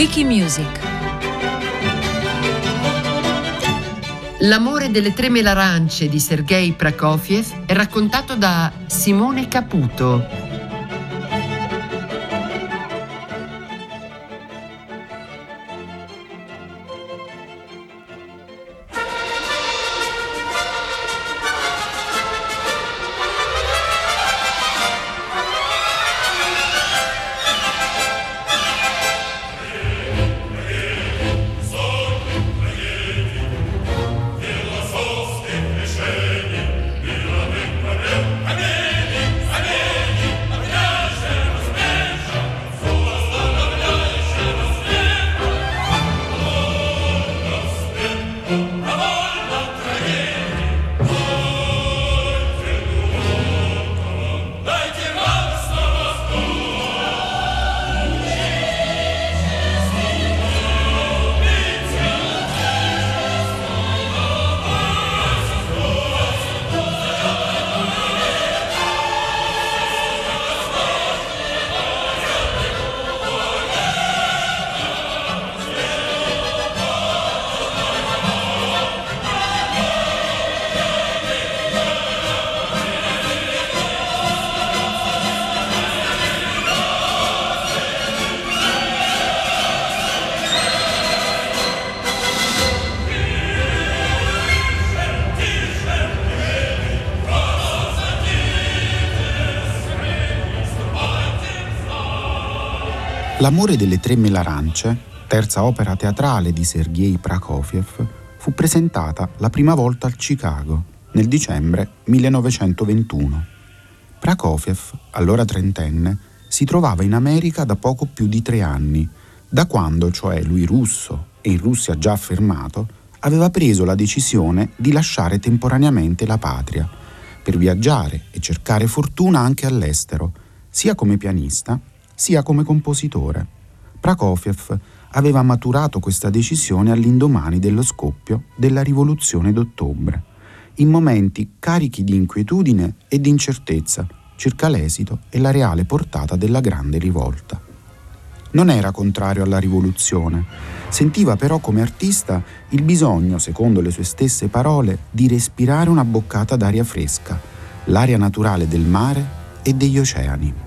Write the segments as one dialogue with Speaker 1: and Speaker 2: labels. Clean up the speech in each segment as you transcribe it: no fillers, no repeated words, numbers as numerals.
Speaker 1: Wikimusic.
Speaker 2: L'amore delle 3 melarance di Sergej Prokofiev è raccontato da Simone Caputo.
Speaker 3: L'amore delle 3 melarance, terza opera teatrale di Sergej Prokofiev, fu presentata la prima volta al Chicago nel dicembre 1921. Prokofiev, allora trentenne, si trovava in America da poco più di 3 anni, da quando, cioè lui russo e in Russia già affermato, aveva preso la decisione di lasciare temporaneamente la patria per viaggiare e cercare fortuna anche all'estero, sia come pianista sia come compositore. Prokofiev aveva maturato questa decisione all'indomani dello scoppio della Rivoluzione d'Ottobre, in momenti carichi di inquietudine e di incertezza circa l'esito e la reale portata della grande rivolta. Non era contrario alla rivoluzione, sentiva però come artista il bisogno, secondo le sue stesse parole, di respirare una boccata d'aria fresca, l'aria naturale del mare e degli oceani.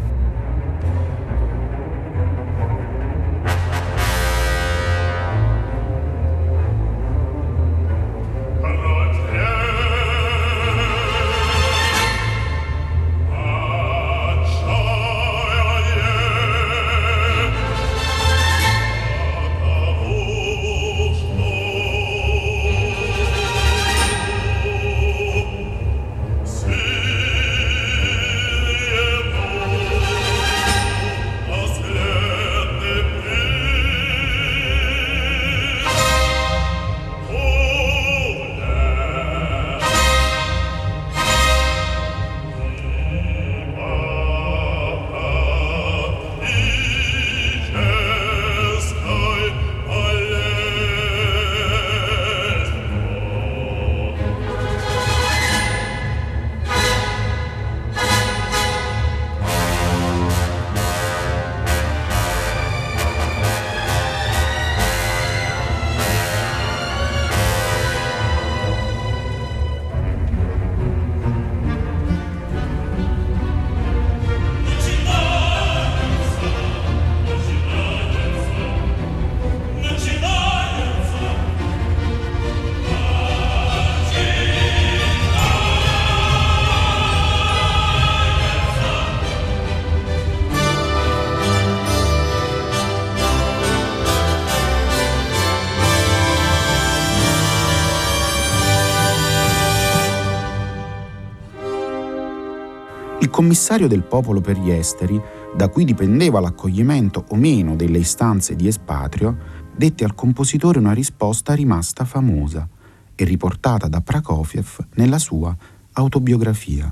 Speaker 3: Il commissario del popolo per gli esteri, da cui dipendeva l'accoglimento o meno delle istanze di espatrio, dette al compositore una risposta rimasta famosa e riportata da Prokofiev nella sua autobiografia.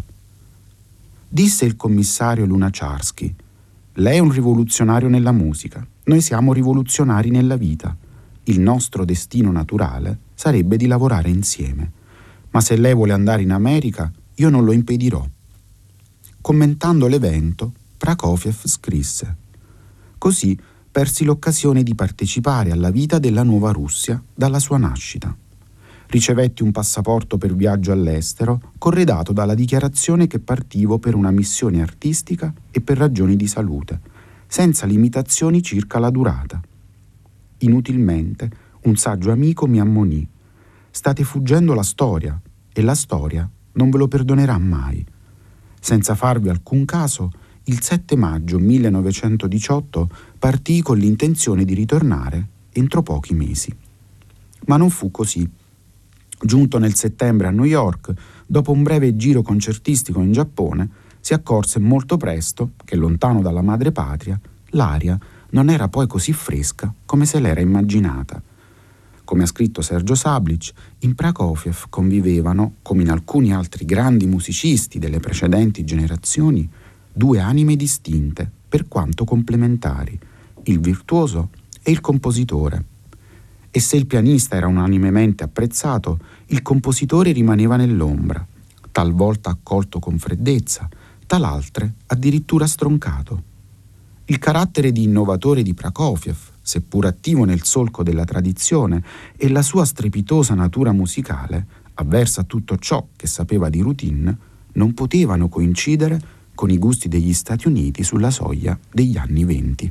Speaker 3: Disse il commissario Lunacharsky: «Lei è un rivoluzionario nella musica, noi siamo rivoluzionari nella vita. Il nostro destino naturale sarebbe di lavorare insieme. Ma se lei vuole andare in America, io non lo impedirò». Commentando l'evento, Prokofiev scrisse: «Così persi l'occasione di partecipare alla vita della nuova Russia dalla sua nascita. Ricevetti un passaporto per viaggio all'estero corredato dalla dichiarazione che partivo per una missione artistica e per ragioni di salute, senza limitazioni circa la durata. Inutilmente un saggio amico mi ammonì: state fuggendo la storia e la storia non ve lo perdonerà mai. Senza farvi alcun caso, il 7 maggio 1918 partii con l'intenzione di ritornare entro pochi mesi. Ma non fu così. Giunto nel settembre a New York, dopo un breve giro concertistico in Giappone, si accorse molto presto che, lontano dalla madrepatria, l'aria non era poi così fresca come se l'era immaginata. Come ha scritto Sergio Sablic, in Prokofiev convivevano, come in alcuni altri grandi musicisti delle precedenti generazioni, due anime distinte, per quanto complementari, il virtuoso e il compositore. E se il pianista era unanimemente apprezzato, il compositore rimaneva nell'ombra, talvolta accolto con freddezza, talaltre addirittura stroncato. Il carattere di innovatore di Prokofiev, seppur attivo nel solco della tradizione, e la sua strepitosa natura musicale, avversa a tutto ciò che sapeva di routine, non potevano coincidere con i gusti degli Stati Uniti sulla soglia degli anni '20.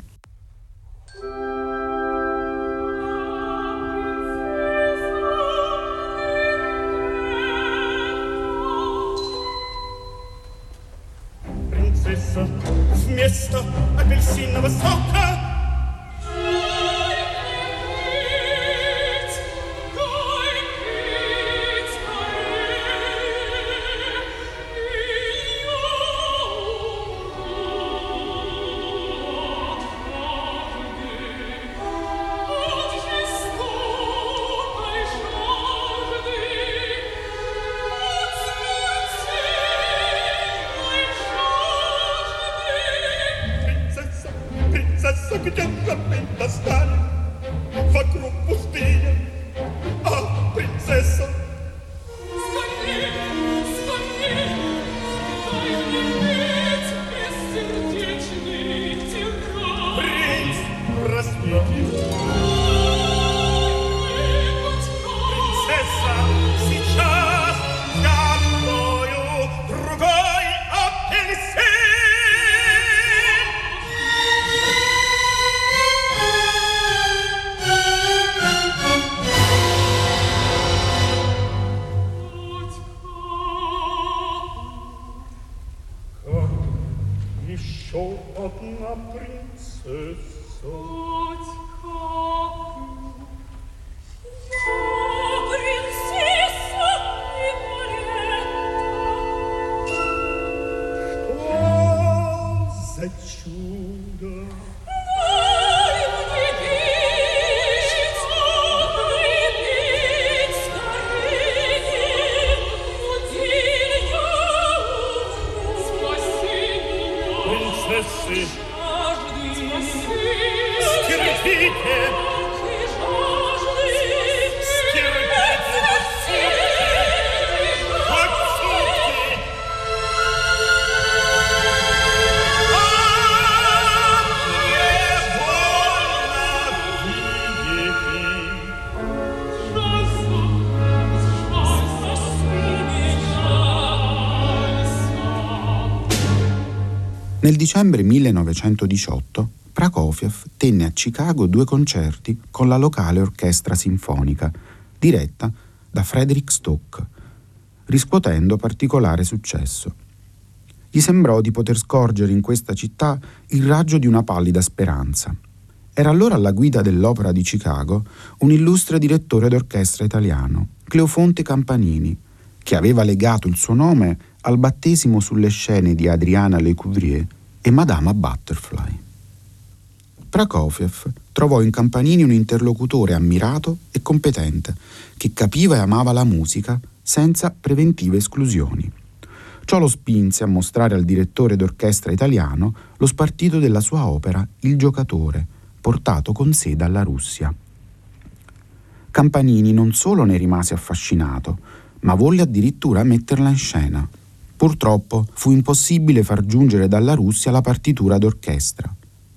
Speaker 1: Принцесса, вместо апельсинового сока где-то достали вокруг пустыня. А, принцесса! Скорей, скорей, дай мне петь бессердечный тиран. Принц просветил. Принцесса, сейчас я открою другой апельсин. Еще одна принцесса. Я принцесса Николетта. Что за чудо? Дай мне петь, скорее, один я умру. Спаси меня. Принцессы, стерпите!
Speaker 3: Nel dicembre 1918 Prokofiev tenne a Chicago 2 concerti con la locale orchestra sinfonica, diretta da Frederick Stock, riscuotendo particolare successo. Gli sembrò di poter scorgere in questa città il raggio di una pallida speranza. Era allora alla guida dell'Opera di Chicago un illustre direttore d'orchestra italiano, Cleofonte Campanini, che aveva legato il suo nome al battesimo sulle scene di Adriana Lecouvreur e Madama Butterfly. Prokofiev trovò in Campanini un interlocutore ammirato e competente, che capiva e amava la musica senza preventive esclusioni. Ciò lo spinse a mostrare al direttore d'orchestra italiano lo spartito della sua opera Il giocatore, portato con sé dalla Russia. Campanini non solo ne rimase affascinato, ma volle addirittura metterla in scena. Purtroppo fu impossibile far giungere dalla Russia la partitura d'orchestra.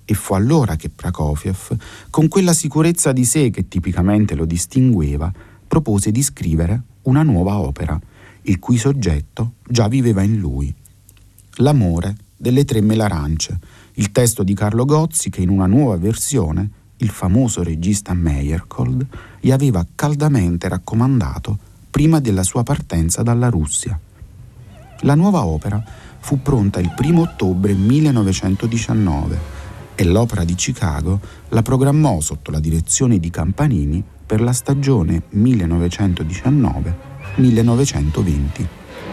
Speaker 3: e fu allora che Prokofiev, con quella sicurezza di sé che tipicamente lo distingueva, propose di scrivere una nuova opera, il cui soggetto già viveva in lui. L'amore delle tre melarance, il testo di Carlo Gozzi che in una nuova versione il famoso regista Meyerhold gli aveva caldamente raccomandato prima della sua partenza dalla Russia. La nuova opera fu pronta il 1 ottobre 1919 e l'Opera di Chicago la programmò sotto la direzione di Campanini per la stagione 1919-1920.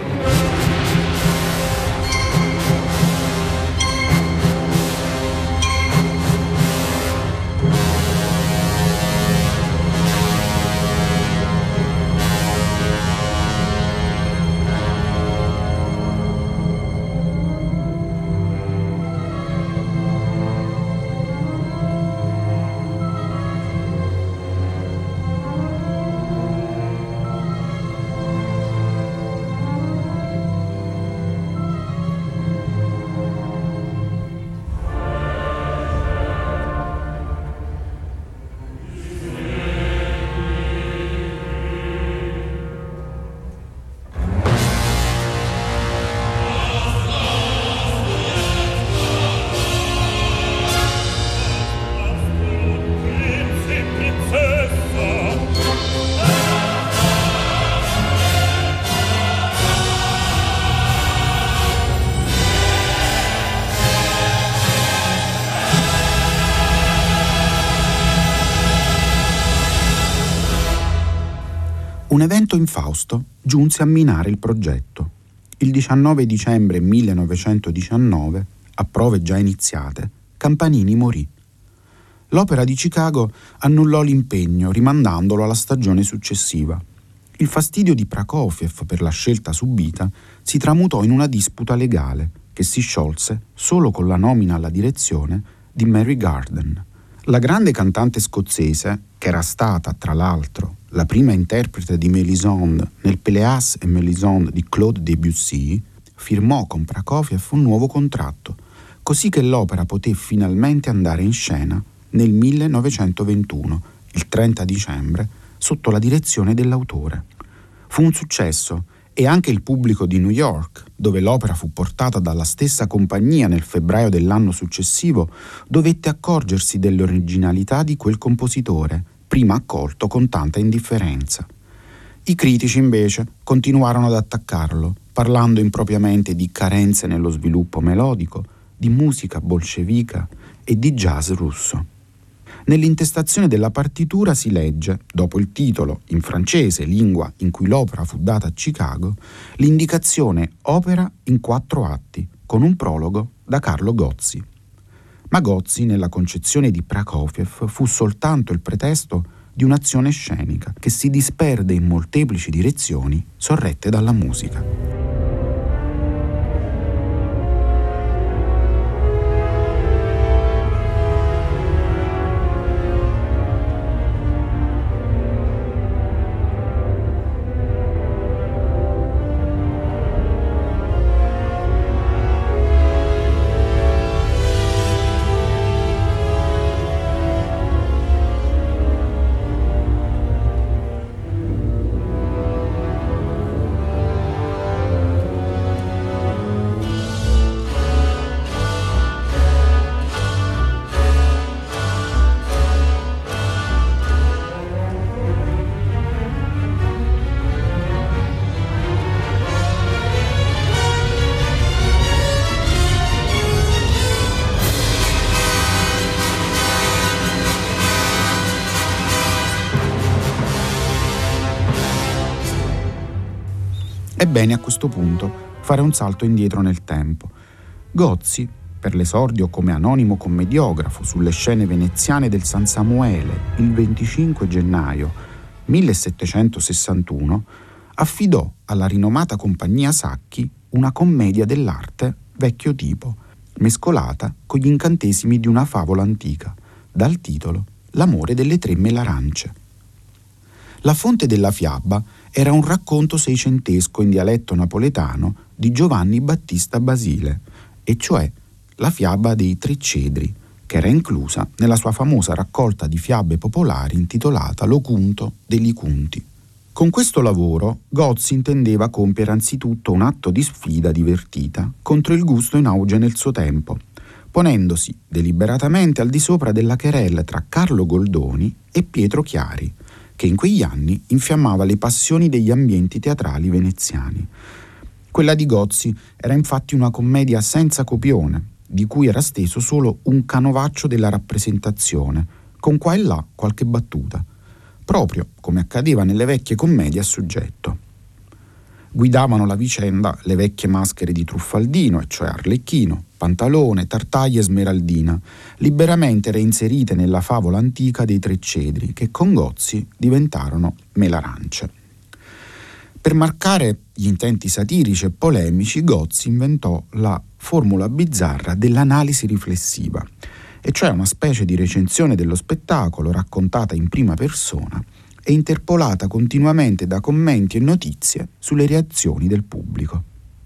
Speaker 3: Un evento infausto giunse a minare il progetto. Il 19 dicembre 1919, a prove già iniziate, Campanini morì. L'Opera di Chicago annullò l'impegno, rimandandolo alla stagione successiva. Il fastidio di Prokofiev per la scelta subita si tramutò in una disputa legale che si sciolse solo con la nomina alla direzione di Mary Garden. La grande cantante scozzese, che era stata, tra l'altro, la prima interprete di Mélisande nel Péléas et Mélisande di Claude Debussy, firmò con Prokofiev un nuovo contratto, così che l'opera poté finalmente andare in scena nel 1921, il 30 dicembre, sotto la direzione dell'autore. Fu un successo e anche il pubblico di New York, dove l'opera fu portata dalla stessa compagnia nel febbraio dell'anno successivo, dovette accorgersi dell'originalità di quel compositore, prima accolto con tanta indifferenza. I critici, invece, continuarono ad attaccarlo, parlando impropriamente di carenze nello sviluppo melodico, di musica bolscevica e di jazz russo. Nell'intestazione della partitura si legge, dopo il titolo, in francese, lingua in cui l'opera fu data a Chicago, l'indicazione opera in 4 atti, con un prologo da Carlo Gozzi. Ma Gozzi, nella concezione di Prokofiev, fu soltanto il pretesto di un'azione scenica che si disperde in molteplici direzioni sorrette dalla musica. È bene a questo punto fare un salto indietro nel tempo. Gozzi, per l'esordio come anonimo commediografo sulle scene veneziane del San Samuele il 25 gennaio 1761, affidò alla rinomata compagnia Sacchi una commedia dell'arte vecchio tipo, mescolata con gli incantesimi di una favola antica, dal titolo L'amore delle tre melarance. La fonte della fiaba era un racconto seicentesco in dialetto napoletano di Giovanni Battista Basile, e cioè la fiaba dei tre cedri, che era inclusa nella sua famosa raccolta di fiabe popolari intitolata L'Ocunto dei Licunti. Con questo lavoro Gozzi intendeva compiere anzitutto un atto di sfida divertita contro il gusto in auge nel suo tempo, ponendosi deliberatamente al di sopra della querela tra Carlo Goldoni e Pietro Chiari, che in quegli anni infiammava le passioni degli ambienti teatrali veneziani. Quella di Gozzi era infatti una commedia senza copione, di cui era steso solo un canovaccio della rappresentazione, con qua e là qualche battuta, proprio come accadeva nelle vecchie commedie a soggetto. Guidavano la vicenda le vecchie maschere di Truffaldino, e cioè Arlecchino, Pantalone, Tartaglia e Smeraldina, liberamente reinserite nella favola antica dei tre cedri, che con Gozzi diventarono melarance. Per marcare gli intenti satirici e polemici, Gozzi inventò la formula bizzarra dell'analisi riflessiva, e cioè una specie di recensione dello spettacolo raccontata in prima persona e interpolata continuamente da commenti e notizie sulle reazioni del pubblico.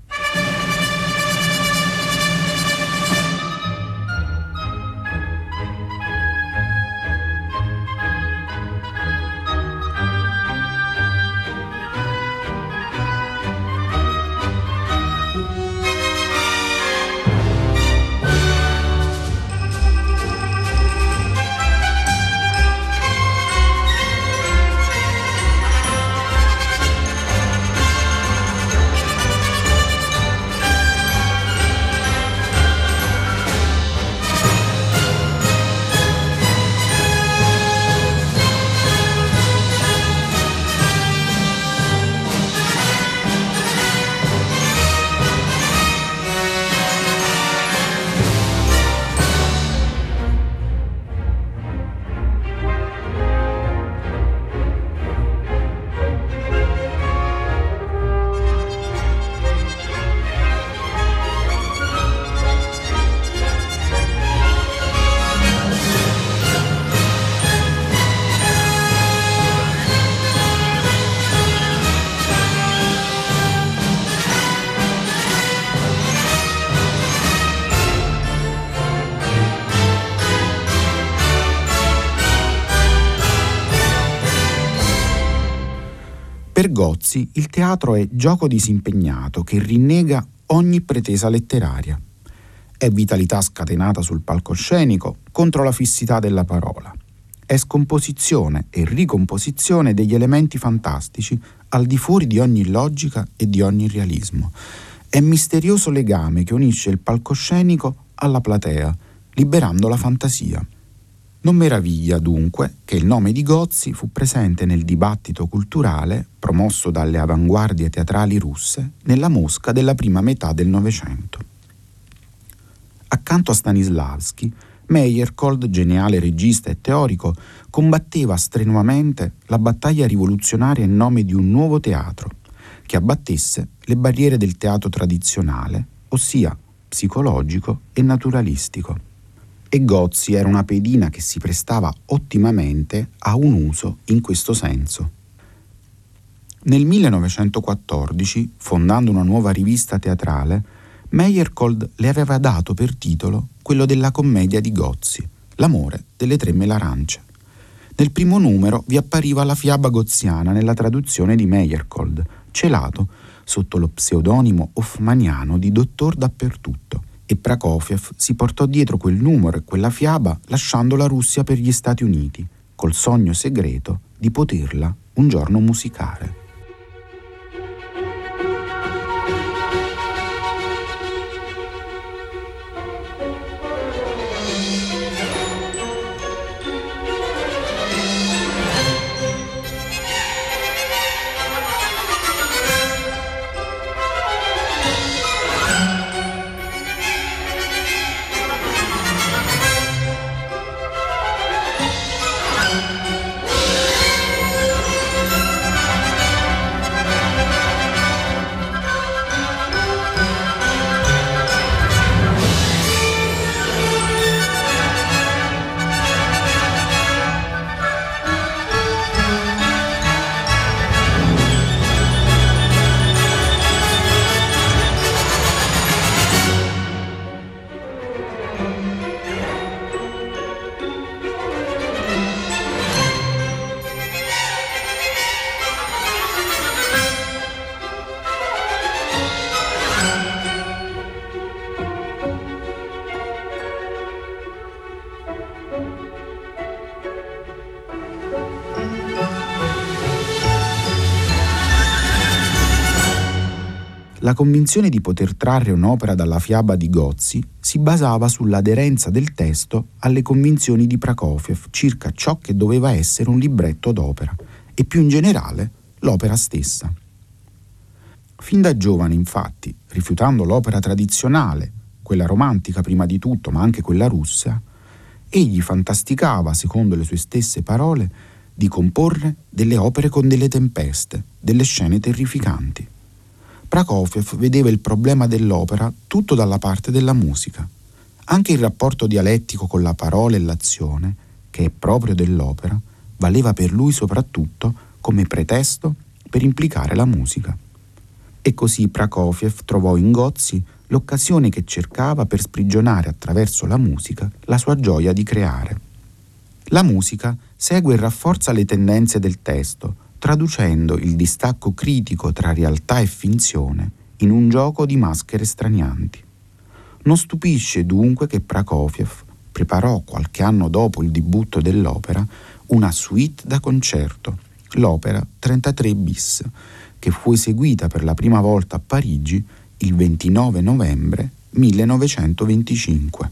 Speaker 3: Per Gozzi il teatro è gioco disimpegnato che rinnega ogni pretesa letteraria. È vitalità scatenata sul palcoscenico contro la fissità della parola. È scomposizione e ricomposizione degli elementi fantastici al di fuori di ogni logica e di ogni realismo. È misterioso legame che unisce il palcoscenico alla platea, liberando la fantasia. Non meraviglia dunque che il nome di Gozzi fu presente nel dibattito culturale promosso dalle avanguardie teatrali russe nella Mosca della prima metà del Novecento. Accanto a Stanislavski, Meyerhold, geniale regista e teorico, combatteva strenuamente la battaglia rivoluzionaria in nome di un nuovo teatro che abbattesse le barriere del teatro tradizionale, ossia psicologico e naturalistico. E Gozzi era una pedina che si prestava ottimamente a un uso in questo senso. Nel 1914, fondando una nuova rivista teatrale, Meyerhold le aveva dato per titolo quello della commedia di Gozzi, L'amore delle tre melarance. Nel primo numero vi appariva la fiaba gozziana nella traduzione di Meyerhold, celato sotto lo pseudonimo hoffmanniano di Dottor Dappertutto, e Prokofiev si portò dietro quel numero e quella fiaba lasciando la Russia per gli Stati Uniti, col sogno segreto di poterla un giorno musicare. La convinzione di poter trarre un'opera dalla fiaba di Gozzi si basava sull'aderenza del testo alle convinzioni di Prokofiev circa ciò che doveva essere un libretto d'opera e più in generale l'opera stessa. Fin da giovane, infatti, rifiutando l'opera tradizionale, quella romantica prima di tutto, ma anche quella russa, egli fantasticava, secondo le sue stesse parole, di comporre delle opere con delle tempeste, delle scene terrificanti. Prokofiev vedeva il problema dell'opera tutto dalla parte della musica. Anche il rapporto dialettico con la parola e l'azione, che è proprio dell'opera, valeva per lui soprattutto come pretesto per implicare la musica. E così Prokofiev trovò in Gozzi l'occasione che cercava per sprigionare attraverso la musica la sua gioia di creare. La musica segue e rafforza le tendenze del testo, traducendo il distacco critico tra realtà e finzione in un gioco di maschere stranianti. Non stupisce dunque che Prokofiev preparò qualche anno dopo il debutto dell'opera una suite da concerto, l'opera 33 bis, che fu eseguita per la prima volta a Parigi il 29 novembre 1925.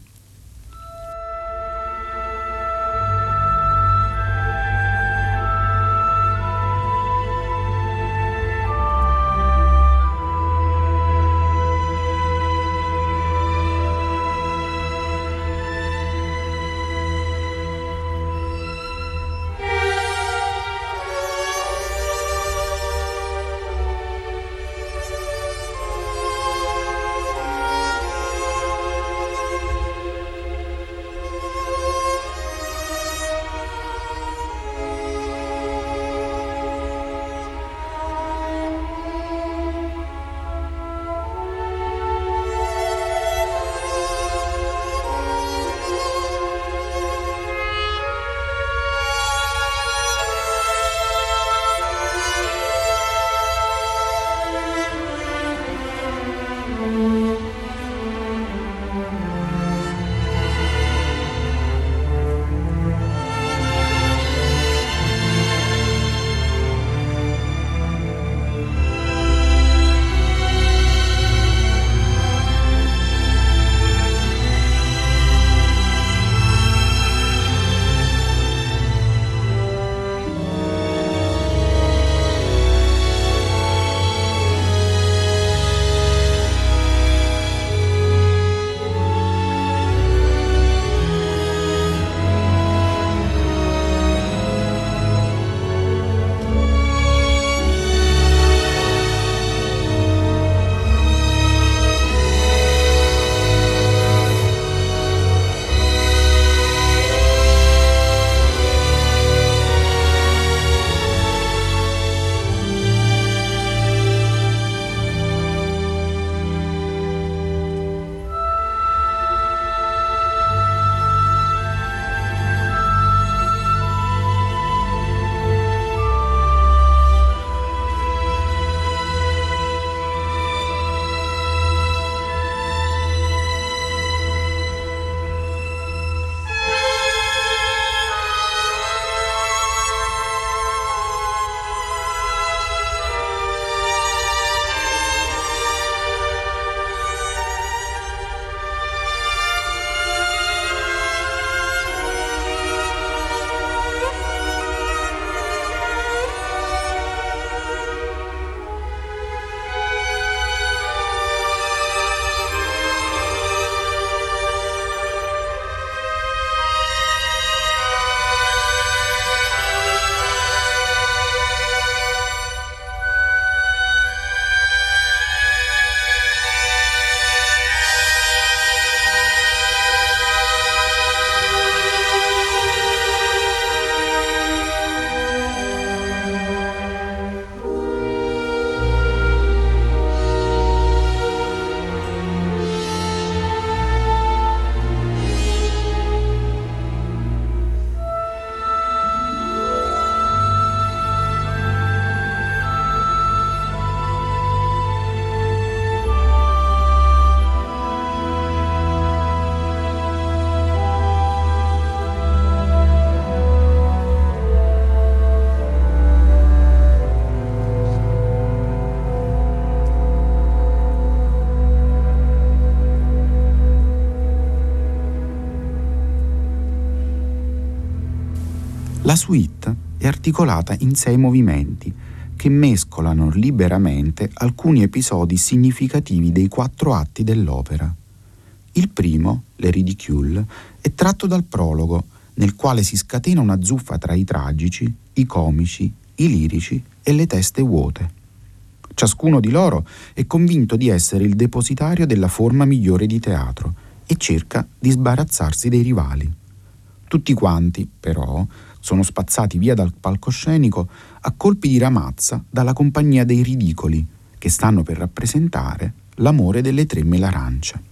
Speaker 3: La suite è articolata in 6 movimenti che mescolano liberamente alcuni episodi significativi dei 4 atti dell'opera. Il primo, Le Ridicule, è tratto dal prologo, nel quale si scatena una zuffa tra i tragici, i comici, i lirici e le teste vuote. Ciascuno di loro è convinto di essere il depositario della forma migliore di teatro e cerca di sbarazzarsi dei rivali. Tutti quanti, però, sono spazzati via dal palcoscenico a colpi di ramazza dalla compagnia dei ridicoli, che stanno per rappresentare l'amore delle 3 melarance.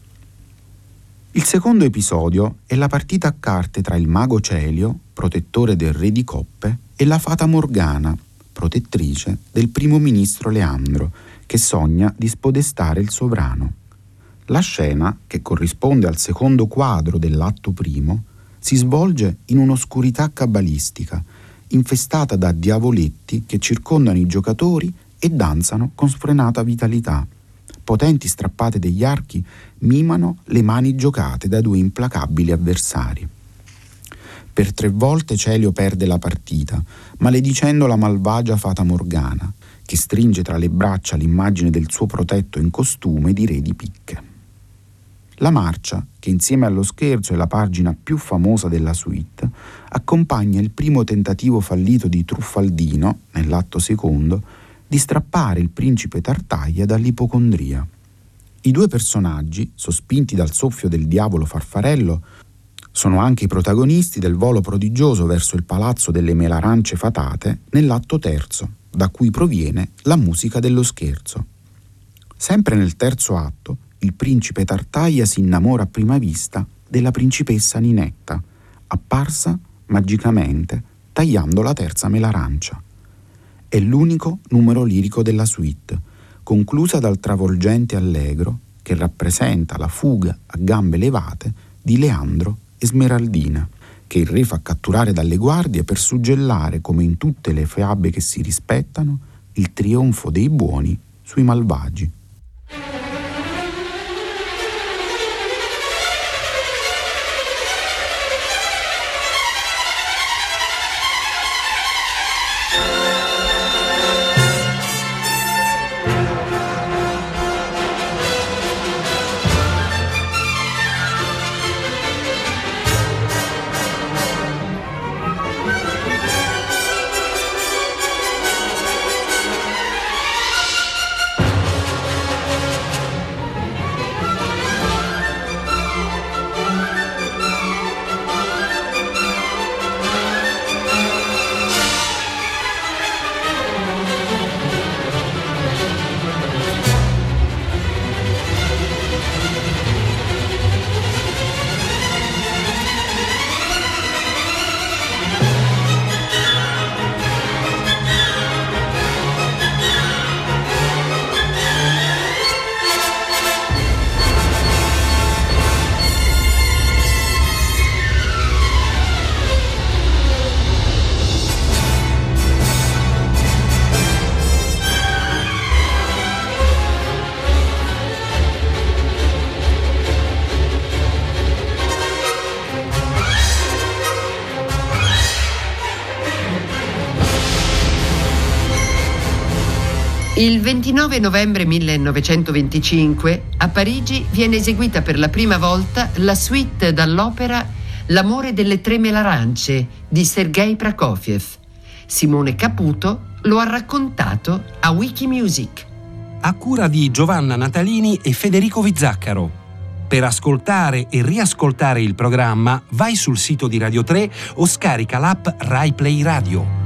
Speaker 3: Il secondo episodio è la partita a carte tra il mago Celio, protettore del re di coppe, e la fata Morgana, protettrice del primo ministro Leandro, che sogna di spodestare il sovrano. La scena, che corrisponde al secondo quadro dell'atto primo, si svolge in un'oscurità cabalistica, infestata da diavoletti che circondano i giocatori e danzano con sfrenata vitalità. Potenti strappate degli archi mimano le mani giocate da 2 implacabili avversari. Per 3 volte Celio perde la partita, maledicendo la malvagia fata Morgana, che stringe tra le braccia l'immagine del suo protetto in costume di re di picche. La marcia, che insieme allo scherzo è la pagina più famosa della suite, accompagna il primo tentativo fallito di Truffaldino, nell'atto secondo, di strappare il principe Tartaglia dall'ipocondria. I 2 personaggi, sospinti dal soffio del diavolo Farfarello, sono anche i protagonisti del volo prodigioso verso il palazzo delle melarance fatate nell'atto terzo, da cui proviene la musica dello scherzo. Sempre nel terzo atto, il principe Tartaglia si innamora a prima vista della principessa Ninetta, apparsa magicamente tagliando la terza melarancia. È l'unico numero lirico della suite, conclusa dal travolgente allegro che rappresenta la fuga a gambe levate di Leandro e Smeraldina, che il re fa catturare dalle guardie per suggellare, come in tutte le fiabe che si rispettano, il trionfo dei buoni sui malvagi.
Speaker 2: Il 29 novembre 1925 a Parigi viene eseguita per la prima volta la suite dall'opera L'amore delle 3 melarance di Sergei Prokofiev. Simone Caputo lo ha raccontato a Wikimusic.
Speaker 4: A cura di Giovanna Natalini e Federico Vizzaccaro. Per ascoltare e riascoltare il programma vai sul sito di Radio 3 o scarica l'app Rai Play Radio.